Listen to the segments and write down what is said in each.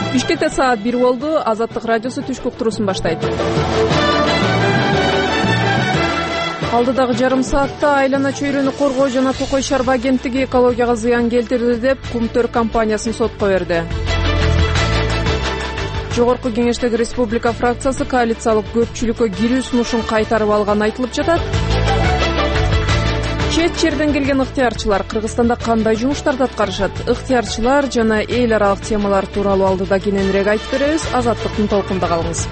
Бишкекте саат 1 болду. Азаттык радиосу түшкү уктуруусун баштайт. Алдыдагы жарым саатта айлана чөйрөнү коргоо жана Токой шаарбы агенттиги экологияга зыян келтирди деп Кумтөр компаниясын сотко берди. Жогорку кеңештеги республика фракциясы коалициялык көпчүлүккө кирүү сунушун кайтарып алганы айтылып жатат. Чет жерден келген ыктыярчылар Кыргызстанда кандай жумуштарды аткарышат? Ыктыярчылар жана эл аралык темалар тууралуу алдыда кененирээк айтып беребиз. Азаттыктын толкунда калыңыз.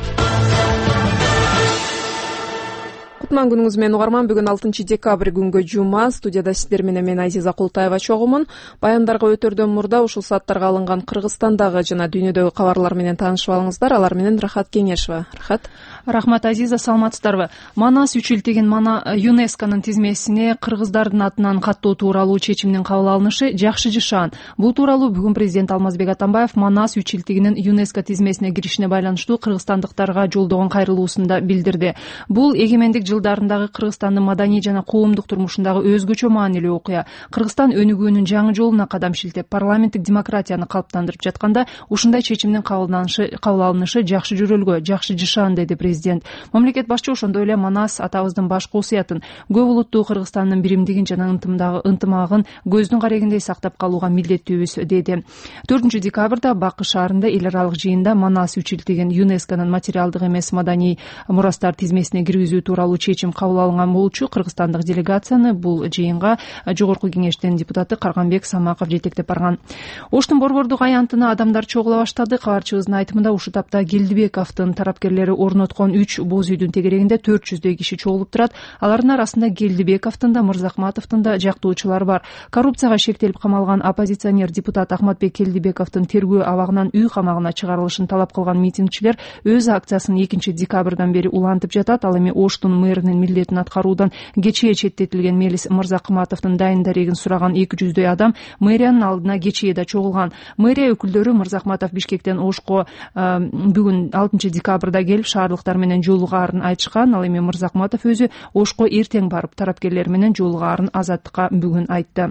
Кутман күнүңүз менен угарман. Бүгүн 6 декабрь күнгө жума. Студияда сиздер менен мен Азиза Култаева чогумун. Баяндарга өтөрдөн мурда ушул сааттарга алынган Кыргызстандагы жана дүйнөдөгү кабарлар менен таанышып алыңыздар. Алар менен Рахат Кеңешева. Рахат. Рахмат, Азиза, саламатсыздарбы? Манас үчүлтеген ЮНЕСКОнун тизмесине кыргыздардын атынан каттоо тууралуу чечимдин кабыл алынышы жакшы жышаан. Бул тууралуу бүгүн президент Алмазбек Атамбаев Манас үчүлтегинин ЮНЕСКО тизмесине киришине байланыштуу кыргызстандыктарга жолдогон кайрылуусунда билдирди. Бул эгемендик жылдарындагы Кыргызстандын маданий жана коомдук турмушундагы өзгөчө маанилүү окуя. Кыргызстан өнүгүүнүн жаңы жолуна кадам шилтеп, парламенттик демократияны калыптандырып жатканда ушундай чечимдин кабыл алынышы жакшы жөрөлгө, жакшы жышаан, деди президент. Мамлекет башчы ошондой эле Манас атабыздын башкы осуятын, көп улуттуу Кыргызстандын биримдигин жана ынтымагын көздүн карегиндей сактап калууга милдеттүүбүз, деди. 4 декабрда Бакы шаарында эл аралык жыйында Манас үчүлтеген ЮНЕСКОнун материалдык эмес маданий мурастар тизмесине киргизүү тууралуу чечим кабыл алынган болчу. Кыргызстандык делегацияны бул жыйынга жогорку кеңештин депутаты Карганбек Самаков жетектеп барган. Оштун борбордук аянтына адамдар чогула баштады. Кабарчыбыздын айтымында ушул тапта Келдибековдун тарапкерлери орноткон 3 боз үйдүн тегерегинде 400дөй киши чогулуп турат. Алардын арасында Келдибековдун да, Мырзахматовдун да жактоочулары бар. Коррупцияга шектелип камалган оппозиционер депутат Ахматбек Келдибековдун тергөө абагынан үй камагына чыгарылышын талап кылган митингчилер өз акциясын 2 декабрдан бери улантып жатат. Ал эми Оштун мэринин милдетин аткаруудан кечээ четтетилген Мелис Мырзахматовдун дайын дарегин сураган 200дөй адам мэриянын алдына кечээ да чогулган. Мэрия өкүлдөрү Мырзахматов Бишкектен Ошко бүгүн 6 декабрда келип шаардыктар менен жолугаарын айтышкан. Ал эми Мырзахматов өзү Ошко эртең барып тараптерлер менен жолугаарын Азаттыкка бүгүн айтты.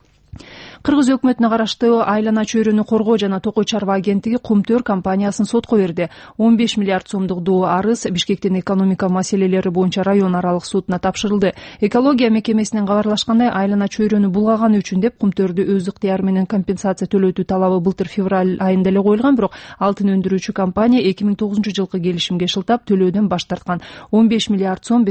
Кыргыз өкмөтүнө караштуу айлана чөйрөнү коргоо жана Токой чарба агенттиги Кумтөр компаниясын сотко берди. 15 миллиард сомдук доо арыз Бишкектин экономика маселелери боюнча район аралык сотуна тапшырылды. Экология мекемесинен кабарлашкандай, айлана чөйрөнү булгаганы үчүн деп Кумтөрдү өз ыктыяры менен компенсация төлөтүү талабы былтыр февраль айында эле коюлган, бирок алтын өндүрүүчү компания 2009-жылкы келишимге шылтап төлөөдөн баш тарткан. 15 миллиард сом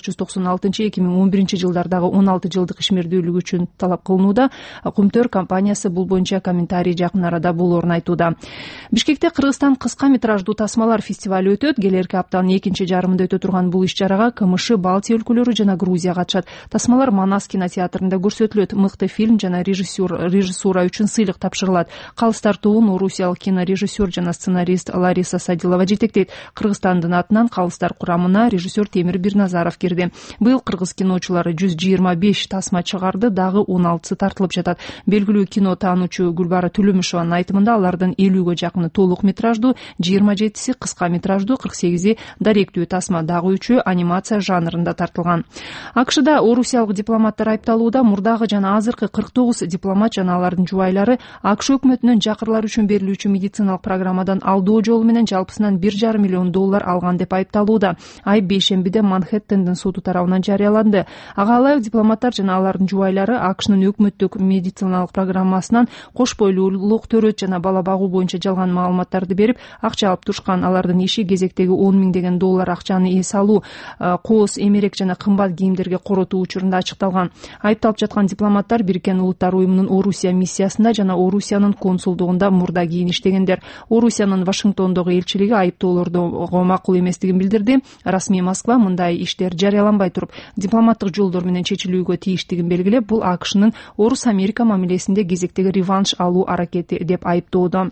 1996-2011 жылдардагы 16 жылдык ишмердүүлүк үчүн талап кылынууда. Кумтөр компаниясы бул боюнча комментарий жакын арада болоорун айтууда. Бишкекте Кыргызстан кыска метраждуу тасмалар фестивалю өтөт. Келерки аптанын 2 жарымында өтө турган бул иш-чарага КМШ, Балтия өлкөлөрү жана Грузия катышат. Тасмалар Манас кинотеатрында көрсөтүлөт. Мыкты фильм жана режиссура үчүн сыйлык тапшырылат. Калыстар тобун орусиялык кинорежиссер жана сценарист Лариса Садилова жетектейт. Кыргызстандын атынан Калыстар курамына режиссер Темир Бирназаров кирди. Быйыл кыргыз киночулары 125 тасма чыгарды, дагы 16 тартылып жатат. Белгилүү кино таануучу Гүлбара Төлөмүшованын айтымында алардын 50ге жакыны толук метраждуу, 27си кыска метраждуу, 48и даректүү тасма, дагы 3өө анимация жанрында тартылган. АКШда орусиялык дипломаттар айыпталууда. Мурдагы жана азыркы 49 дипломат жана алардын жубайлары АКШ өкмөтүнөн жакырлар үчүн берилүүчү медициналык программадан алдоо жолу менен жалпысынан $1,5 миллион алган деп айыпталууда. Айып бейшембиде Манхэттендин соту тарабынан жарыяланды. Ага ылайык дипломаттар жана алардын жубайлары АКШнын өкмөттүк медициналык программасынан кош бойлуулук, төрөт жана бала багуу боюнча жалган маалыматтарды берип, акча алып турушкан. Алардын иши кезектеги $10 миңдеген акчаны эс алуу, кооз, эмерек жана кымбат кийимдерге коротуу учурунда ачыкталган. Айыпталып жаткан дипломаттар Бириккен Улуттар уюмунун Орусия миссиясында жана Орусиянын консулдугунда мурда кийин иштегендер. Орусиянын Вашингтондогу элчилиги айыптоолорго макул эместигин билдирди. Расмий Москва мындай иштер жарыяланбай туруп дипломаттык жолдор менен чечилүүгө тийиштигин белгилеп, бул АКШнын Орус-Америка мамилесинде кезектеги реванш алуу аракети деп айыптоодо.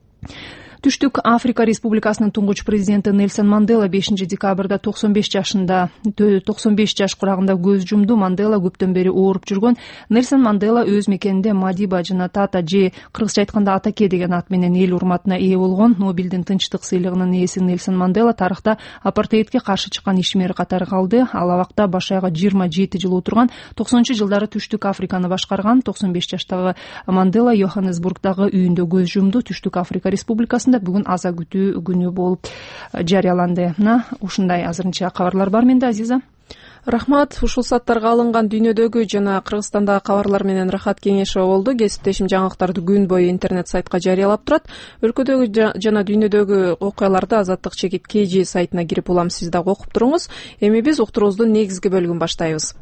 Түштүк Африка Республикасынын туңгуч президенти Нельсон Мандела 5 декабрда 95 жаш курагында көз жумду. Мандела көптөн бери ооруп жүргөн. Нельсон Мандела өз мекенинде Мадиба жана Тата же кыргызча айтканда Атаке деген ат менен эл урматына ээ болгон. Нобелдин тынчтык сыйлыгынын ээси Нельсон Мандела тарыхта апартеидке каршы чыккан ишмер катары калды. Ал абакта баш айга 27 жыл отурган. 90-жылдары Түштүк Африканы башкарган. 95 жаштагы Мандела Йоханнесбургдагы үйүндө көз жумду. Түштүк Африка Республикасында арасында бүгүн аза күтүү күнү болуп жарыяланды. Мына ушундай азырынча кабарлар бар менде, Азиза. Рахмат. Ушул сааттарга алынган дүйнөдөгү жана Кыргызстандагы кабарлар менен Рахат Кеңешова болду. Кесиптешим жаңылыктарды күн бою интернет сайтка жарыялап турат. Өлкөдөгү жана дүйнөдөгү окуяларды Азаттык чекит KG сайтына кирип улам, сиз дагы окуп туруңуз. Эми биз уктуруубуздун негизги бөлүгүн баштайбыз.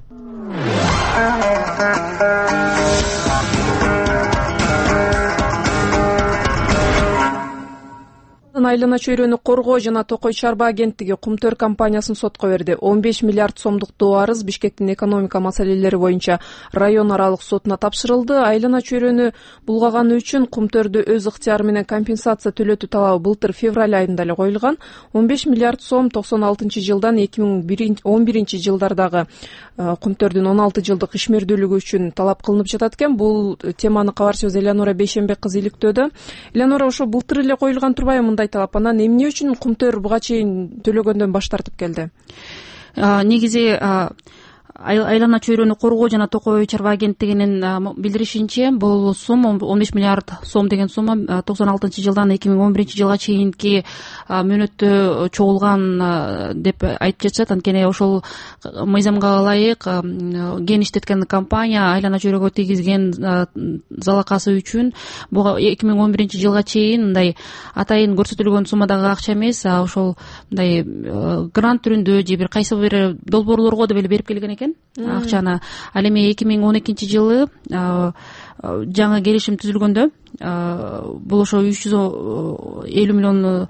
Айлана чөйрөнү коргоо жана Токой Чарба агенттиги Кумтөр компаниясын сотко берди. 15 миллиард сомдук доо арыз Бишкектин экономика маселелери боюнча район аралык сотуна тапшырылды. Айлана чөйрөнү булгаганы үчүн Кумтөрдө өз ыктыяры менен компенсация төлөтүү талабы былтыр февраль айында эле коюлган. 15 миллиард сом 96-жылдан 2011 жылдардагы Кумтөрдүн 16 жылдык ишмердүүлүгү үчүн талап кылынып жатат экен. Бул теманы кабарчыбыз Элеонора Бейшенбек кызы иликтөөдө. Элеонора, ошо былтыр эле коюлган турбайбы мындай талап? Анан эмне үчүн Кумтөр буга чейин төлөгөндөн баш тартып келди? Негизи Айлана чөйрөнү коргоо жана Токой Чарба агенттигинин билдиришинче, бул сумма 15 миллиард сом деген сумма 96-жылдан 2011 жылга чейинки мөөнөттө чогулган деп айтып жатышат. Анткени ошол мыйзамга ылайык кен иштеткен компания айлана чөйрөгө тийгизген залакасы үчүн буга 2011 жылга чейин мындай атайын көрсөтүлгөн суммадагы акча эмес, ошол мындай грант түрүндө же бир кайсы бир долбоорлорго деп эле берип келген экен акчаны. Ал эми 2012 жылы жаңы келишим түзүлгөндө бул ошо 350 миллион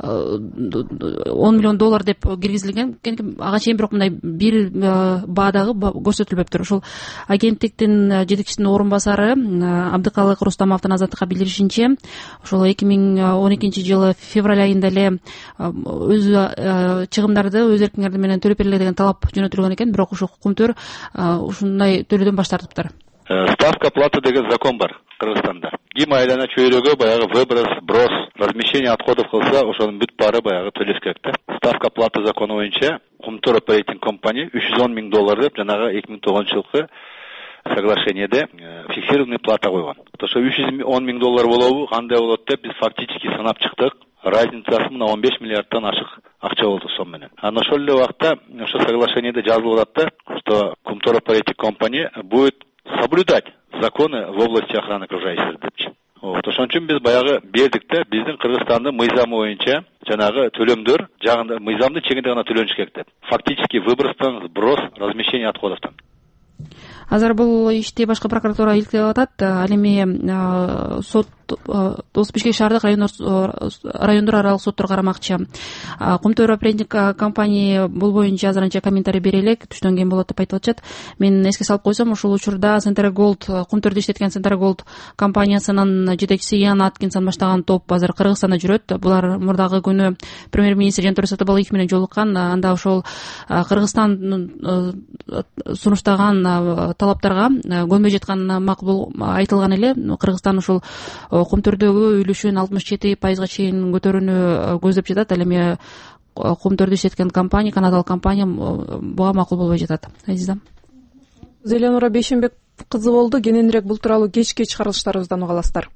10 миллион доллар деп киргизилген. Ага чейин бирок мындай бир баадагы көрсөтүлбөптүр. Ошол агенттиктин жетекчисинин орун басары Абдыкалык Рустамовдун Азаттыкка билдиришинче, ошол 2012 жылы февраль айында эле өз чыгымдарды өз эркиңер менен төлөп бергиле деген талап жөнөтүлгөн экен. Бирок ошо Кумтөр ушундай төлөөдөн баш тартыптыр. Ставка платы деген закон бар Кыргызстанда. Ким айлана чөйрөгө баягы выброс, брос, размещение отходов кылса, ошонун бүт баары баягы төлөш керек да. Ставка платы закону боюнча Кумтөр оперейтинг компания 310 миң доллар деп жанагы 2009 жылкы соглашениеде фиксированный плата койгон. Ошо 310 миң доллар болобу, кандай болот деп биз фактически санап чыктык. Разницасы мына 15 миллиардтан ашык акча болду сом менен. Анан ошол эле убакта ошо соглашениеде жазылып атат да, что Кумтөр оперейтинг компания будет соблюдать законы в области охраны окружающей среды. Ошон үчүн биз баягы бердик да, биздин Кыргызстандын мыйзамы боюнча жанагы төлөмдөр жагында мыйзамдын чегинде гана төлөнүш керек деп. Фактически выбростон, сброс, размещение отходовтон. Азыр бул ишти башкы прокуратура иликтеп атат. Ал эми сот Бишкек шаардык райондор аралык соттор карамакчы. Кумтөр оперейтинг компания бул боюнча азырынча комментарий бере элек, түштөн кийин болот деп айтылып атат. Мен эске салып койсом, ушул учурда Центр Голд, Кумтөрдө иштеткен Центр Голд компаниясынын жетекчиси Ян Аткинсон баштаган топ азыр Кыргызстанда жүрөт. Булар мурдагы күнү премьер-министр Жантөр Сатыбалыев менен жолуккан. Анда ошол Кыргызстан сунуштаган талаптарга көнбөй жатканы макул айтылган эле. Кыргызстан ушул Кумтөрдөгү үлүшүн 67%га чейин көтөрүүнү көздөп жатат. Ал эми Кумтөрдө иштеткен компания, канадалык компания буга макул болбой жатат. Азиза. Элеонора Бейшенбек кызы болду. Кененирээк бул тууралуу кечки чыгарылыштарыбыздан уга аласыздар.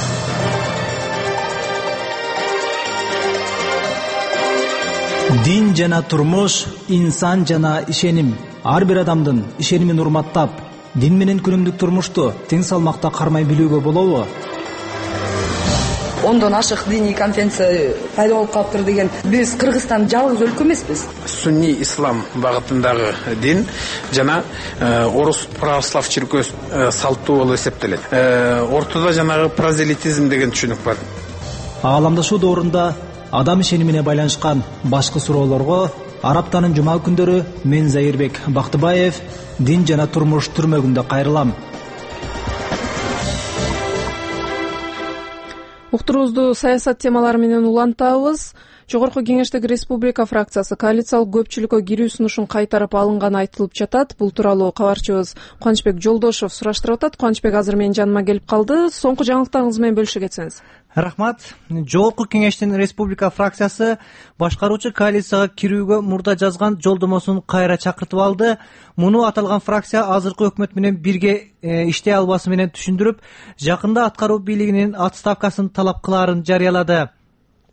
Дин жана турмуш, инсан жана ишеним. Ар бир адамдын ишенимин урматтап, дин менен күнүмдүк турмушту тең салмакта кармай билүүгө болобу? Ондон ашык диний конференция пайда болуп калыптыр деген. Биз Кыргызстан жалгыз өлкө эмеспиз. Сунни ислам багытындагы дин жана орус православ чиркөөсү салттуу болуп эсептелет. Ортодо жанагы прозелитизм деген түшүнүк бар. Ааламдашуу доорунда адам ишенимине байланышкан башкы суроолорго Араптанын жума күндөрү мен Зайырбек Бактыбаев дин жана турмуш түрмөгүндө кайрылам. Уктуруубузду саясат темалары менен улантабыз. Жогорку кеңештеги Республика фракциясы коалициялык көпчүлүккө кирүү сунушун кайтарып алынганы айтылып жатат. Бул тууралуу кабарчыбыз Кубанычбек Жолдошов сураштырып атат. Кубанычбек азыр менин жаныма келип калды. Соңку жаңылыктарыңыз менен бөлүшө кетсеңиз. Рахмат. Жогорку кеңештин Республика фракциясы башкаруучу коалицияга кирүүгө мурда жазган жолдомосун кайра чакыртып алды. Муну аталган фракция азыркы өкмөт менен бирге иштей албасы менен түшүндүрүп, жакында аткаруу бийлигинин отставкасын талап кылаарын жарыялады.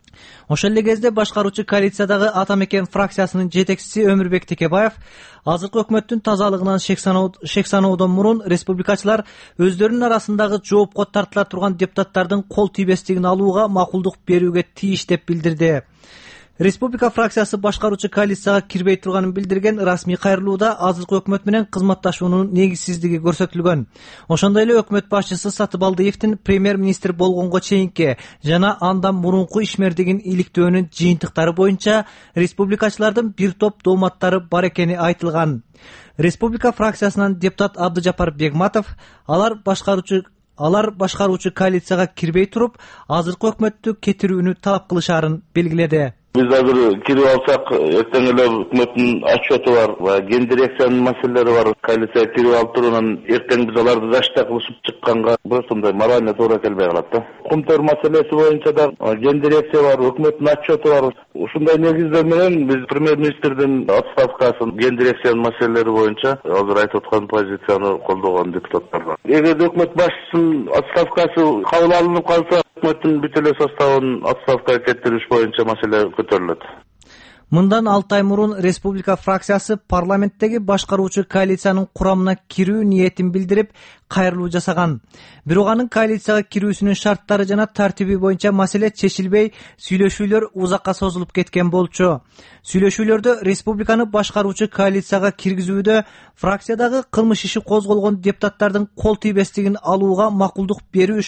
Ошол эле кезде башкаруучу коалициядагы Ата Мекен фракциясынын жетекчиси Өмүрбек Текебаев азыркы өкмөттүн тазалыгынан шек саноодон мурун республикачылар өздөрүнүн арасындагы жоопко тартыла турган депутаттардын кол тийбестигин алууга макулдук берүүгө тийиш деп билдирди. Республика фракциясы башкаруучу коалицияга кирбей турганын билдирген расмий кайрылууда азыркы өкмөт менен кызматташуунун негизсиздиги көрсөтүлгөн. Ошондой эле өкмөт башчысы Сатыбалдиевдин премьер-министр болгонго чейинки жана андан мурунку ишмердигин иликтөөнүн жыйынтыктары боюнча республикачылардын бир топ дооматтары бар экени айтылган. Республика фракциясынан депутат Абдыжапар Бегматов алар башкаруучу коалицияга кирбей туруп, азыркы өкмөттү кетирүүнү талап кылышаарын белгиледи. Биз азыр кирип алсак, эртең эле өкмөттүн отчету бар, ген дирекциянын маселелери бар. Коалицияга кирип алып турганан эртең биз аларды защита кылышып чыкканга просто мындай морально туура келбей калат да. Кумтөр маселеси боюнча да ген дирекция бар, өкмөттүн отчету бар. Ушундай негиздер менен биз премьер-министрдин отставкасын, ген дирекциянын маселелери боюнча азыр айтып аткан позицияны колдогон депутаттар бар. Эгерде өкмөт башчысынын отставкасы кабыл алынып калса, өкмөттүн бүт эле составын отставкага кетириш боюнча маселе көтөрүлөт. Мындан 6 ай мурун республика фракциясы парламенттеги башкаруучу коалициянын курамына кирүү ниетин билдирип, кайрылуу жасаган. Бирок анын коалицияга кирүүсүнүн шарттары жана тартиби боюнча маселе чечилбей, сүйлөшүүлөр узакка созулуп кеткен болчу. Сүйлөшүүлөрдө республиканы башкаруучу коалицияга киргизүүдө фракциядагы кылмыш иши козголгон депутаттардын кол тийбестигин алууга макулдук берүү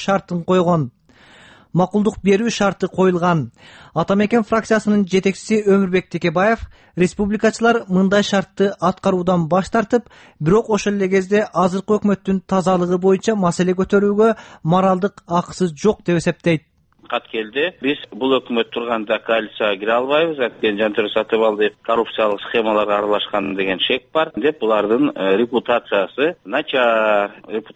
шарты коюлган. Ата Мекен фракциясынын жетекчиси Өмүрбек Текебаев республикачылар мындай шартты аткаруудан баш тартып, бирок ошол эле кезде азыркы өкмөттүн тазалыгы боюнча маселе көтөрүүгө моралдык акысы жок деп эсептейт. Кат келди. Биз бул өкмөт турганда коалицияга кире албайбыз. Анткени Жантөре Сатыбалдиев коррупциялык схемаларга аралашкан деген шек бар деп булардын репутациясы начар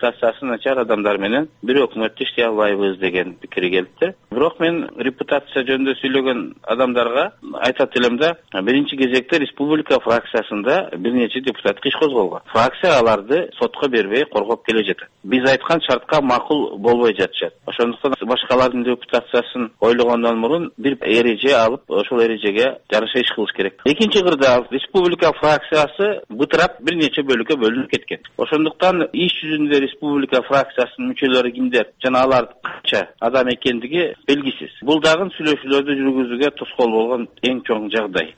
адамдар менен бир өкмөттү иштей албайбыз деген пикир келди. Бирок мен репутация жөнүндө сүйлөгөн адамдарга айтат элем да, биринчи кезекте республика фракциясында бир нече депутаттык иш козголгон. Фракция аларды сотко бербей коргоп келе жатат. Биз айткан шартка макул болбой жатышат. Ошондуктан башкалардын депутаттык ойлогондон мурун бир эреже алып, ошол эрежеге жараша иш кылыш керек. Экинчи кырда республика фракциясы бытырап бир нече бөлүккө бөлүнүп кеткен. Ошондуктан иш жүзүндө республика фракциясынын мүчөлөрү кимдер жана алар канча адам экендиги белгисиз. Бул дагы сүйлөшүүлөрдү жүргүзүүгө тоскоол болгон эң чоң жагдай.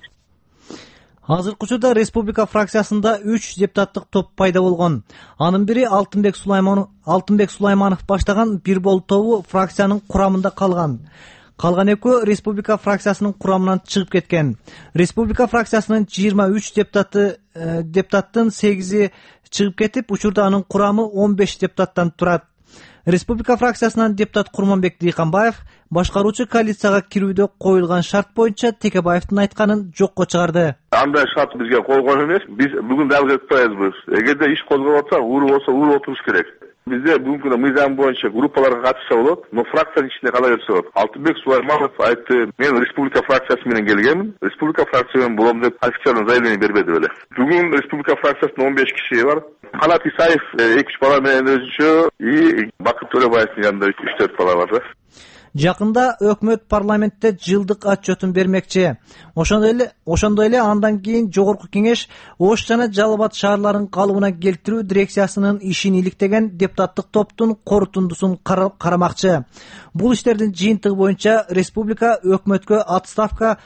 Азыркы учурда республика фракциясында 3 депутаттык топ пайда болгон. Анын бири Алтынбек Сулайманов баштаган Бирбол тобу фракциянын курамында калган. Калган экөө республика фракциясынын курамынан чыгып кеткен. Республика фракциясынын 23 депутаттын 8и чыгып кетип, учурда анын курамы 15 депутаттан турат. Республика фракциясынан депутат Курманбек Дыйканбаев башкаруучу коалицияга кирүүдө коюлган шарт боюнча Текебаевдин айтканын жокко чыгарды. Андай шарт бизге койгон эмес. Биз бүгүн дагы айтпайбыз. Эгерде иш козголуп атса, уруу болсо уруу отуруш керек. Бизде бүгүнкү мыйзам боюнча группаларга катышса болот, но фракциянын ичинде кала берсе болот. Алтынбек Сулайманов айтты, мен республика фракциясы менен келгенмин. Республика фракция менен болом деп официально заявление бербеди беле. Бүгүн республика фракциясында 15 киши бар. Канат Исаев 2 бала менен өзүнчө и Бакыт Төлөбаевдин жанында 3-4 бала бар да. Жакында өкмөт парламентте жылдык отчетун бермекчи. Ошондой эле андан кийин Жогорку кеңеш Ош жана Жалал Абад шаарларын калыбына келтирүү дирекциясынын ишин иликтеген депутаттык топтун корутундусун карамакчы. Бул иштердин жыйынтыгы боюнча республика өкмөткө отставка,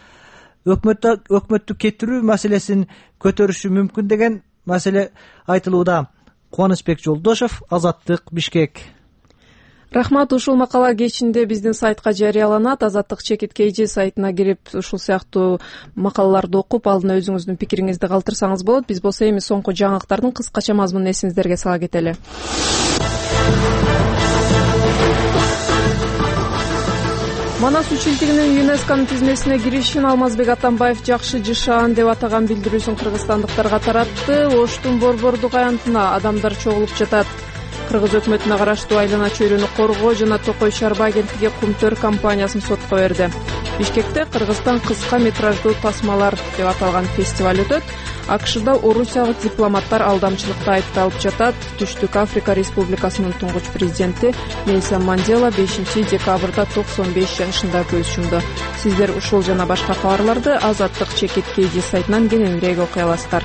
өкмөттү кетирүү маселесин көтөрүшү мүмкүн деген маселе айтылууда. Кубанычбек Жолдошов, Азаттык, Бишкек. Рахмат. Ушул макала кечинде биздин сайтка жарыяланат. Азаттык /KG сайтына кирип ушул сыяктуу макалаларды окуп, алдына өзүңүздүн пикириңизди калтырсаңыз болот. Биз болсо эми соңку жаңылыктардын кыскача мазмунун эсиңиздерге сала кетели. Манас үчүлтүгүнүн ЮНЕСКОнун тизмесине киришин Алмазбек Атамбаев жакшы жышаан деп атаган билдирүүсүн кыргызстандыктарга таратты. Оштун борбордук аянтына адамдар чогулуп жатат. Кыргыз өкмөтүнө караштуу айлана чөйрөнү коргоо жана Токой чарба агенттиги Кумтөр компаниясын сотко берди. Бишкекте Кыргызстан кыска метраждуу тасмалар деп аталган фестиваль өтөт. АКШда орусиялык дипломаттар алдамчылыкта айыпталып жатат. Түштүк Африка Республикасынын туңгуч президенти Нельсон Мандела 5 декабрда 95 жашында көз жумду. Сиздер ушул жана башка кабарларды Азаттык чекит KG сайтынан кененирээк окуй аласыздар.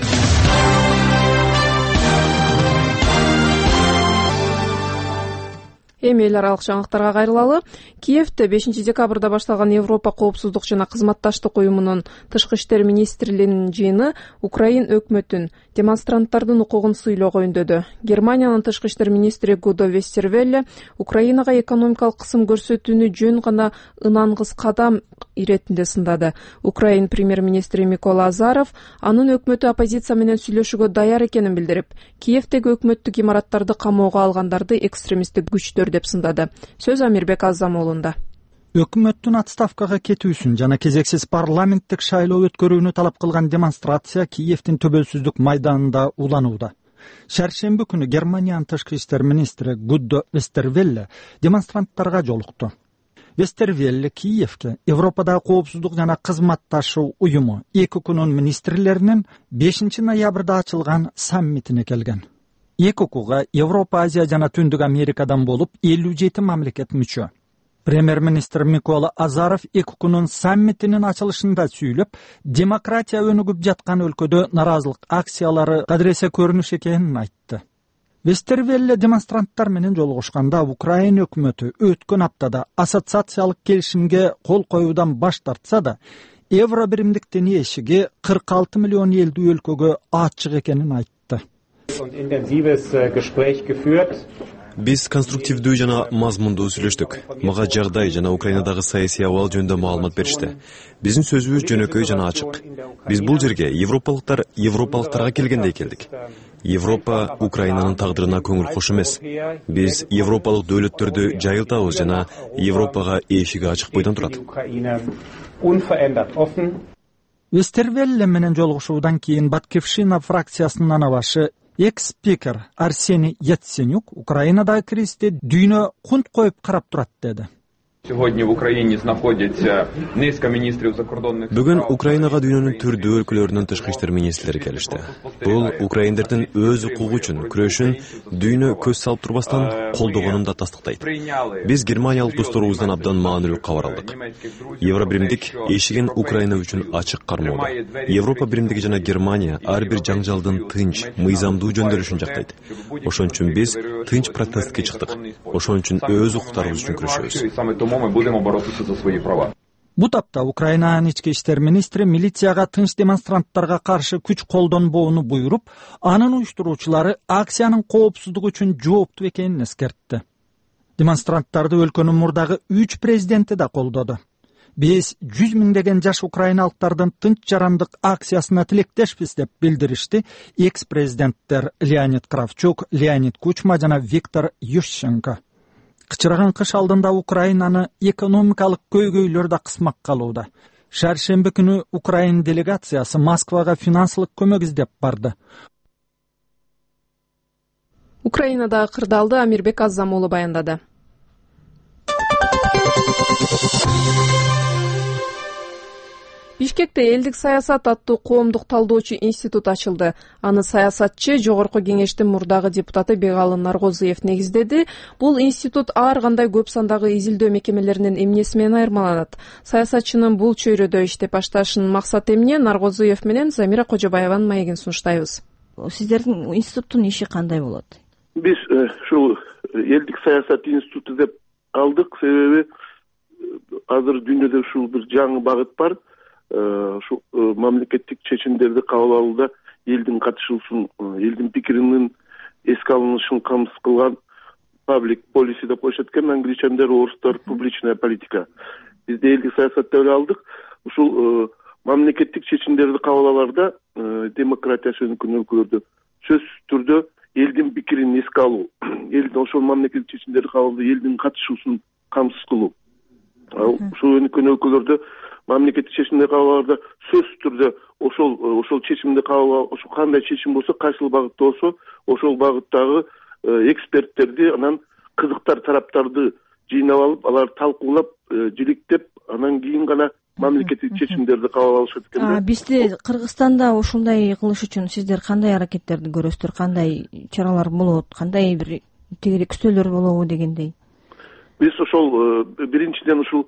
Эми эл аралык жаңылыктарга кайрылалы. Киевде 5 декабрда башталган Европа коопсуздук жана кызматташтык уюмунун тышкы иштер министрлеринин жыйыны Украин өкмөтүн демонстранттардын укугун сыйлоого үндөдү. Германиянын тышкы иштер министри Гудо Вестервелле Украинага экономикалык кысым көрсөтүүнү жөн гана ынангыс кадам иретинде сындады. Украин премьер-министри Микола Азаров анын өкмөтү оппозиция менен сүйлөшүүгө даяр экенин билдирип, Киевдеги өкмөттүк имараттарды камоого алгандарды экстремисттик күчтөр деп сындады. Сөз Амирбек Азамолунда. Өкмөттүн отставкага кетүүсүн жана кезексиз парламенттик шайлоо өткөрүүнү талап кылган демонстрация Киевдин төбөлсүздүк майданында уланууда. Шаршемби күнү Германиянын тышкы иштер министри Гудо Вестервелле демонстранттарга жолукту. Вестервелле Киевке Европадагы коопсуздук жана кызматташуу уюму эки укунун министрлеринин 5 ноябрда ачылган саммитине келген. Эки укуга Европа, Азия жана Түндүк Америкадан болуп 57 мамлекет мүчө. Премьер-министр Микола Азаров эки укунун саммитинин ачылышында сүйлөп, демократия өнүгүп жаткан өлкөдө наразылык акциялары кадыресе көрүнүш экенин айтты. Вестервелле демонстранттар менен жолугушканда Украин өкмөтү өткөн аптада ассоциациялык келишимге кол коюудан баш тартса да, евро биримдиктин эшиги 46 миллион элдүү өлкөгө ачык экенин айтты. Биз конструктивдүү жана мазмундуу сүйлөштүк. Мага жагдай жана Украинадагы саясий абал жөнүндө маалымат беришти. Биздин сөзүбүз жөнөкөй жана ачык. Биз бул жерге европалыктарга келгендей келдик. Европа Украинанын тагдырына көңүл кош эмес. Биз европалык дөөлөттөрдү жайылтабыз жана Европага эшиги ачык бойдон турат. Вестервелле менен жолугушуудан кийин Батькивщина фракциясынын анабашы экс-спикер Арсений Яценюк Украинадагы кризисте дүйнө кунт коюп карап турат деди. Бүгүн Украинага дүйнөнүн түрдүү өлкөлөрүнүн тышкы иштер министрлери келишти. Бул украиндердин өз укугу үчүн күрөшүн дүйнө көз салып турбастан колдогонун да тастыктайт. Биз германиялык досторубуздан абдан маанилүү кабар алдык. Евро биримдик эшигин Украина үчүн ачык кармоодо. Европа биримдиги жана Германия ар бир жаңжалдын тынч, мыйзамдуу жөндөшүн жактайт. Ошон үчүн биз тынч протестке чыктык. Ошон үчүн өз укуктарыбыз үчүн күрөшөбүз. Бу тапта Украинанын ички иштер министри милицияга тынч демонстранттарга каршы күч колдонбоону буйруп, анын уюштуруучулары акциянын коопсуздугу үчүн жооптуу экенин эскертти. Демонстранттарды өлкөнүн мурдагы 3 президенти да колдоду. Биз 100 миңдеген жаш украиналыктардын тынч жарандык акциясына тилектешпиз деп билдиришти экс-президенттер Леонид Кравчук, Леонид Кучма жана Виктор Ющенко. Кычыраган кыш алдында Украинаны экономикалык көйгөйлөр да кысмак калууда. Шаршемби күнү Украин делегациясы Москвага финансылык көмөк издеп барды. Украинадагы кырдаалды Амирбек Азамолу баяндады. Бишкекте элдик саясат аттуу коомдук талдоочу институт ачылды. Аны саясатчы Жогорку кеңештин мурдагы депутаты Бегалы Наргозуев негиздеди. Бул институт ар кандай көп сандагы изилдөө мекемелеринин эмнеси менен айырмаланат. Саясатчынын бул чөйрөдө иштеп башташынын максаты эмне? Наргозуев менен Замира Кожобаеванын маегин сунуштайбыз. Сиздердин институттун иши кандай болот? Биз ушул элдик саясат институту деп алдык, себеби азыр дүйнөдө ушул бир жаңы багыт бар. Şu мамлекеттик чечимдерди кабыл алууда элдин катышуусун, элдин пикиринин эске алынышын камсыз кылган public policy деп коюшат экен англичандер, орустар публичная политика. Биз де элдик саясат деп алдык. Ушул мамлекеттик чечимдерди кабыл алаарда демократия өнүккөн өлкөлөрдө сөзсүз түрдө элдин пикирин эске алуу, элдин ошол мамлекеттик чечимдерди кабыл алууда элдин катышуусун камсыз кылуу. Ушул өнүккөн өлкөлөрдө мамлекеттик чечимдерди кабыл алаарда сөзсүз түрдө ошол чечимди кабыл алуу, ошол кандай чечим болсо, кайсыл багытта болсо, ошол багыттагы эксперттерди, анан кызыктар тараптарды жыйнап алып, аларды талкуулап, жиликтеп, анан кийин гана мамлекеттик чечимдерди кабыл алышат экен да. Бизде Кыргызстанда ушундай кылыш үчүн сиздер кандай аракеттерди көрөсүздөр, кандай чаралар болот, кандай бир тегерек күстөөлөр болобу дегендей? Биз ошол биринчиден ушул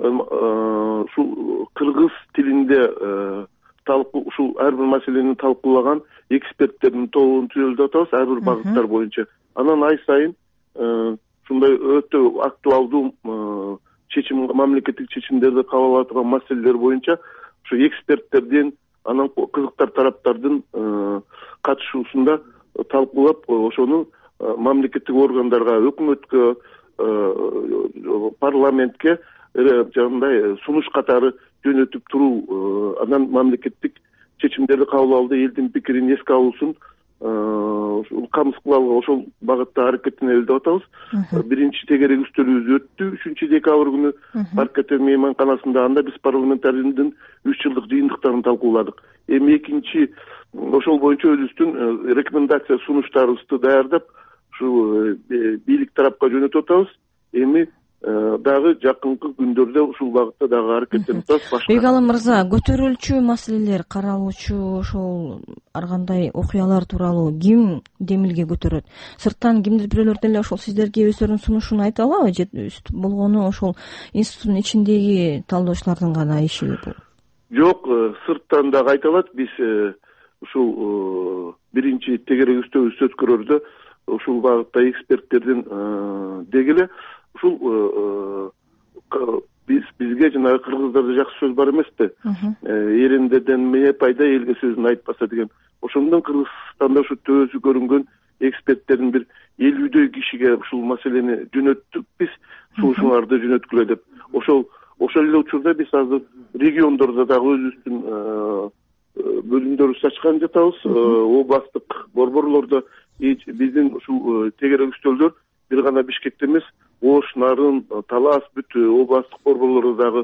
кыргыз тилинде ушул ар бир маселени талкуулаган эксперттердин тобун түзөлдөп атабыз ар бир багыттар боюнча. Анан ай сайын ушундай өтө актуалдуу мамлекеттик чечимдерди кабыл ала турган маселелер боюнча ушу эксперттердин анан кызыктар тараптардын катышуусунда талкуулап ошону мамлекеттик органдарга, өкмөткө, парламентке жанагындай сунуш катары жөнөтүп туруу, анан мамлекеттик чечимдерди кабыл алууда элдин пикирин эске алуусун камсыз кылалы ошол багытта аракеттенели деп атабыз. Биринчи тегерек үстөлүбүз өттү 3-декабрь күнү Паркетер мейманканасында. Анда биз парламентариндин 3 жылдык жыйынтыктарын талкууладык. Эми экинчи ошол боюнча өзүбүздүн рекомендация сунуштарыбызды даярдап ушу бийлик тарапка жөнөтүп атабыз. Эми дагы жакынкы күндөрдө ушул багытта дагы аракеттенип атабыз. Бегалы мырза, көтөрүлчү маселелер, каралуучу ошол ар кандай окуялар тууралуу ким демилге көтөрөт? Сырттан кимдир бирөөлөр деле ошол сиздерге өздөрүнүн сунушун айта алабы? Же болгону ошол институттун ичиндеги талдоочулардын гана ишиби бул? Жок, сырттан дагы айта алат. Биз ушул биринчи тегерек үстөбүз өткөрөрдө ушул багытта эксперттердин дегеле ушул бизге жанагы кыргыздарда жакшы сөз бар эмеспи? Эрендерден эмне пайда, элге сөзүн айтпаса деген. Ошондон Кыргызстанда ушу төбөсү көрүнгөн эксперттердин бир 50дөй кишиге ушул маселени жөнөттүк биз, сунушуңарды жөнөткүлө деп. Ошол эле учурда биз азыр региондордо дагы өзүбүздүн бөлүмдөрүбүздү ачкан жатабыз. Областтык борборлордо биздин ушул тегерек үстөлдөр бир гана Бишкекте эмес, Ош, Нарын, Талас, бүт областтык борборлордо дагы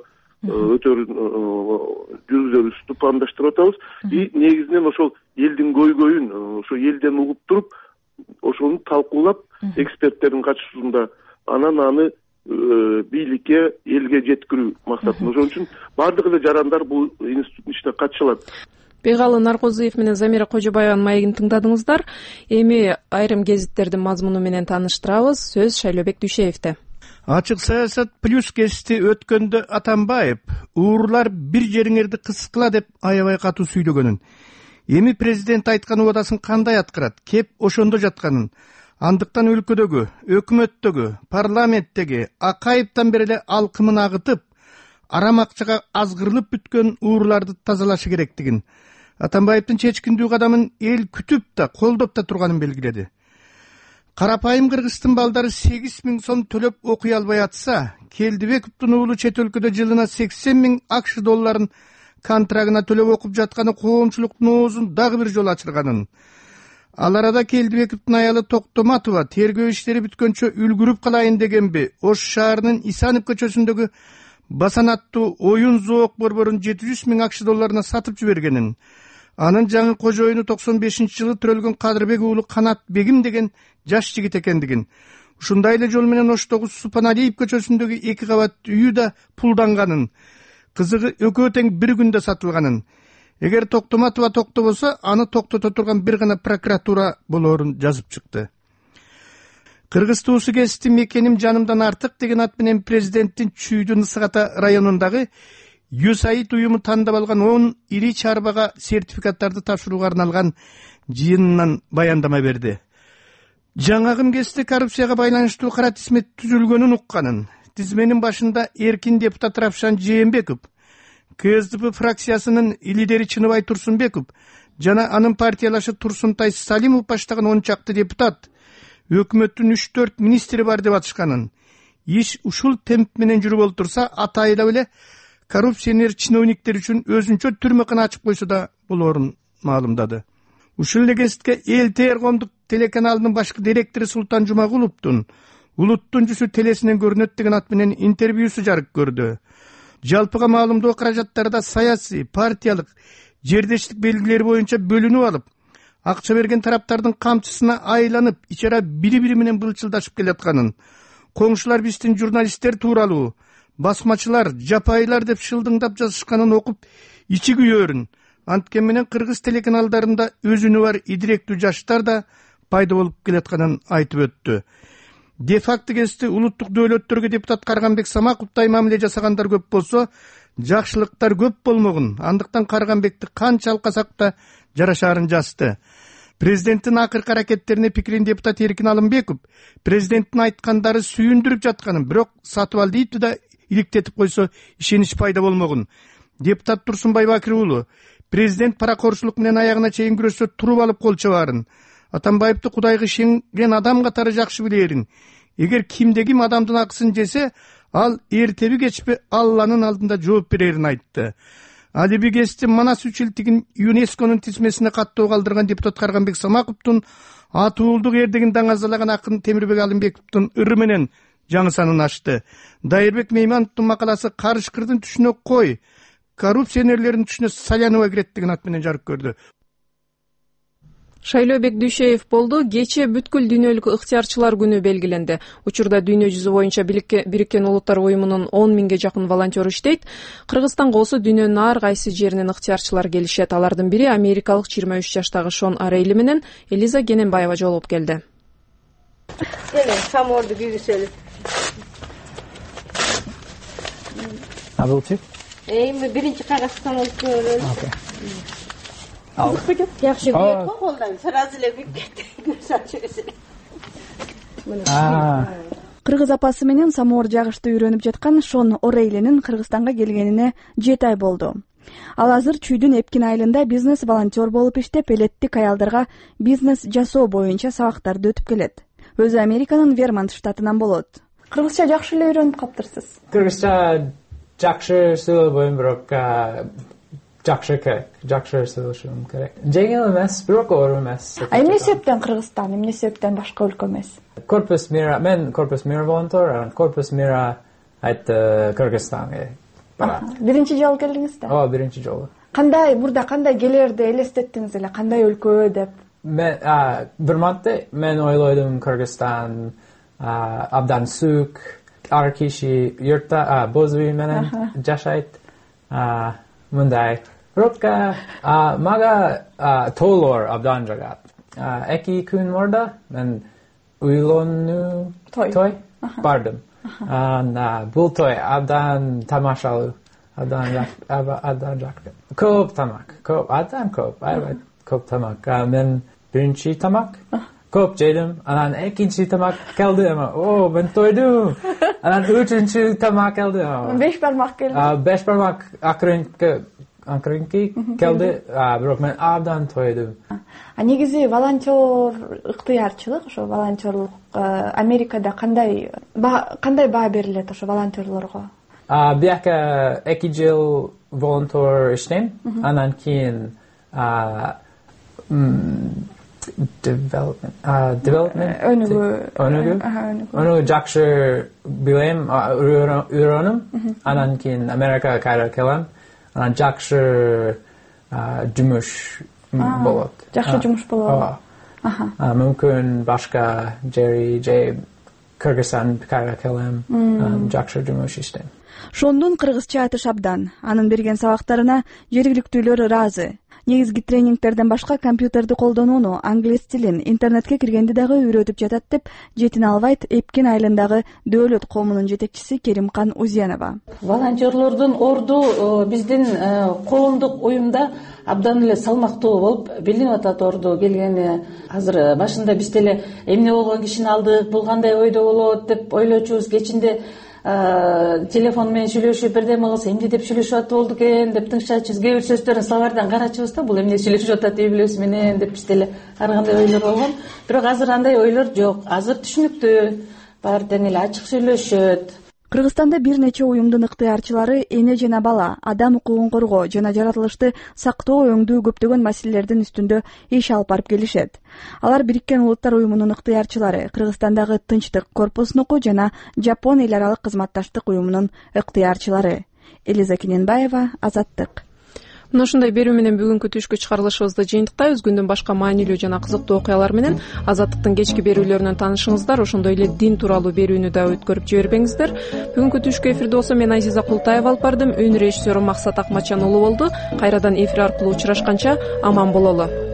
жүзүбүздү пландаштырып атабыз. Негизинен ошол элдин көйгөйүн, ошо элден угуп туруп, ошону талкуулап, эксперттердин катышуусунда анан аны бийликке, элге жеткирүү максатында. Ошон үчүн бардык эле жарандар бул институттун ичине катыша алат. Бегалы Наркозуев менен Замира Кожобаеванын маегин тыңдадыңыздар. Эми айрым гезиттердин мазмуну менен тааныштырабыз. Сөз Шайлообек Дүйшеевде. Ачык саясат плюс кести өткөндө Атамбаев уурлар бир жериңерди кыскыла деп аябай катуу сүйлөгөнүн. Эми президент айткан убадасын кандай аткарат? Кеп ошондо жатканын. Андыктан өлкөдөгү, өкмөттөгү, парламенттеги Акаевтан бери эле алкымын агытып, арам акчага азгырылып бүткөн уурларды тазалашы керектигин, Атамбаевдин чечкиндүү кадамын эл күтүп да, колдоп да турганын белгиледи. Карапайым кыргыздын балдары 8.000 сом төлөп окуй албай атса, Келдибековдун уулу чет өлкөдө жылына 80.000 акш долларын контрагына төлөп окуп жатканы коомчулуктун оозун дагы бир жолу ачырганын. Ал арада Келдибековдун аялы Токтоматова тергөө иштери бүткөнчө үлгүрүп калайын дегенби, Ош шаарынын Исанов көчөсүндөгү басанаттуу оюн зоок борборун 700.000 акш долларына сатып жибергенин, анын жаңы кожоюну 95-жылы төрөлгөн Кадырбек уулу Канат Бегим деген жаш жигит экендигин, ушундай эле жол менен Оштогу Супаналиев көчөсүндөгү 2 кабат үйү да пулданганын, кызыгы экөө тең бир күндө сатылганын, эгер Токтоматова токтобосо, аны токтото турган бир гана прокуратура болоорун жазып чыкты. Кыргыз туусу кести мекеним жанымдан артык деген ат менен президенттин Чүйдү Нысыгата районундагы USAID уюму тандап алган 10 ири чарбага сертификаттарды тапшырууга арналган жыйынынан баяндама берди. Жаңагым кести коррупцияга байланыштуу кара тизме түзүлгөнүн укканын, тизменин башында эркин депутат Равшан Жээнбеков, КСДП фракциясынын лидери Чыныбай Турсунбеков жана анын партиялашы Турсунтай Салимов баштаган 10 чакты депутат, өкмөттүн 3-4 министри бар деп атышканын, иш ушул темп менен жүрүп олтурса, атайылап эле коррупционер чиновниктер үчүн өзүнчө түрмөкана ачып койсо да болоорун маалымдады. Ушул эле кезитке эл коомдук телеканалынын башкы директору Султан Жумагуловдун улуттун жүзү телесинен көрүнөт деген ат менен интервьюсу жарык көрдү. Жалпыга маалымдоо каражаттарда саясий, партиялык, жердештик белгилери боюнча бөлүнүп алып, акча берген тараптардын камчысына айланып, ичара бири-бири менен былчылдашып келатканын, коңшулар биздин журналисттер тууралуу, басмачылар жапайылар деп шылдыңдап жазышканын окуп ичи күйөрүн. Анткени менен кыргыз телеканалдарында өзүнө бар идиректүү жаштар да пайда болуп келатканын айтып өттү. Де факто кести улуттук дөөлөттөргө депутат Карганбек Самаковдой мамиле жасагандар көп болсо, жакшылыктар көп болмогун. Андыктан Карганбекти канча алкасак да жарашаарын жазды. Президенттин акыркы аракеттерине пикирин депутат Эркин Алымбеков президенттин айткандары сүйүндүрүп жатканын, бирок сатып ал дейт да иликтетип койсо ишенич пайда болмогун. Депутат Турсунбай Бакир уулу президент паракорчулук менен аягына чейин күрөшсө туруп алып кол чабаарын. Атамбаевди Кудайга ишенген адам катары жакшы билерин. Эгер кимде ким адамдын акысын жесе, ал эртеби кечпи Алланын алдында жооп берерин айтты. Алиби кести Манас үчилтигин ЮНЕСКОнун тизмесине каттоо калдырган депутат Карганбек Самаковдун атуулдук эрдигин даңазалаган акын Темирбек Алымбековдун ыры менен жаңы санын ачты. Дайырбек Меймановдун макаласы Карышкырдын түшүнө кой, коррупционерлердин түшүнө Салянова кирет деген ат менен жарык көрдү. Шайлообек Дүйшеев болду. Кечээ бүткүл дүйнөлүк ыктыярчылар күнү белгиленди. Учурда дүйнө жүзү боюнча Бириккен Улуттар уюмунун 10 миңге жакын волонтеру иштейт. Кыргызстанга болсо дүйнөнүн ар кайсы жеринен ыктыярчылар келишет. Алардын бири америкалык 23 жаштагы Шон Арейли менен Элиза Кененбаева жолугуп келди. Келин, саморду күйгүсөлү. Абылчы? Эми биринчи кайгастан болуп көрөлү. Жакшы күйөт го колдон. Сразу эле күйүп кетти. Кыргыз апасы менен самоор жагышты үйрөнүп жаткан Шон Орейленин Кыргызстанга келгенине 7 ай болду. Ал азыр Чүйдүн Эпкин айылында бизнес-волонтер болуп иштеп, элеттик аялдарга бизнес жасоо боюнча сабактарды өтүп келет. Өзү Американын Вермонт штатынан болот. Кыргызча жакшы эле үйрөнүп каптырсыз. Кыргызча жакшы сүйлөбөйм, бирок жакшы сүйлөшүм керек. Жеңил эмес, бирок оор эмес. Эмне себептен Кыргызстан, эмне себептен башка өлкө эмес? Корпус Мира, мен Корпус Мира волонтер, Корпус Мира айтты Кыргызстанга. Биринчи жолу келдиңиз да? Ооба, биринчи жолу. Кандай бурда кандай келерди элестеттиңиз эле, кандай өлкө деп? Мен Вермонтте мен ойлойдум Кыргызстан абдан суук, ар киши юртта боз үй менен жашайт. Мындай. Бирок мага тоолор абдан жагат. 2 күн мурда мен уйлонуу той бардым. Бул той абдан тамашалуу, абдан жакты. Көп тамак, көп тамак. Мен биринчи тамак көп жедим, анан экинчи тамак келди, мен тойдум. Анан үчүнчү тамак келди. 5 бармак келди. 5 бармак акырынки келди, бирок мен абдан тойдум. Негизи волонтер ыктыярчылык, ошо волонтерлук Америкада кандай баа берилет ошо волонтерлорго? Бияка 2 жыл волонтер иштейм, анан кийин өнүгүү жакшы билем, үйрөнүм, анан кийин Америкага кайра келем, анан жакшы жумуш болот. Жакшы жумуш болот. Мүмкүн башка же Кыргызстан кайра келем, жакшы жумуш иштейм. Шондун кыргызча айтыш абдан. Анын берген сабактарына жергиликтүүлөр ыраазы. Негизги тренингтерден башка компьютерди колдонууну, англис тилин, интернетке киргенди дагы үйрөтүп жатат деп Жетин Албайт Эпкин айылындагы дөөлөт коомунун жетекчиси Керимкан Узенова. Волонтерлордун орду биздин коомдук уюмда абдан эле салмактуу болуп билинип атат орду келгени. Азыр башында биз деле эмне болгон кишини алдык, бул кандай ойдо болот деп ойлочубуз. Кечинде телефон менен сүйлөшүп бирдеме кылса эмне деп сүйлөшүп атып болду экен деп тыңшачыбыз, кээ бир сөздөрүн словардан карачыбыз да, бул эмне сүйлөшүп атат үй бүлөсү менен деп биз деле ар кандай ойлор болгон. Бирок азыр андай ойлор жок. Азыр түшүнүктүү, баары тең эле ачык сүйлөшөт. Кыргызстанда бир нече уюмдун ыктыярчылары эне жана бала, адам укугун коргоо жана жаратылышты сактоо өңдүү көптөгөн маселелердин үстүндө иш алып барып келишет. Алар Бириккен Улуттар уюмунун ыктыярчылары, Кыргызстандагы Тынчтык корпусунуку жана Жапон эл аралык кызматташтык уюмунун ыктыярчылары. Элиза Кененбаева, Азаттык. мына ушундай берүү менен бүгүнкү түшкү чыгарылышыбызды жыйынтыктайбыз. Күндүн башка маанилүү жана кызыктуу окуялар менен Азаттыктын кечки берүүлөрүнөн таанышыңыздар. Ошондой эле дин тууралуу берүүнү да өткөрүп жибербеңиздер. Бүгүнкү түшкү эфирди болсо мен Азиза Култаева алып бардым. Өн режиссеру Максат Акматжан уулу болду. Кайрадан эфир аркылуу учурашканча аман бололу.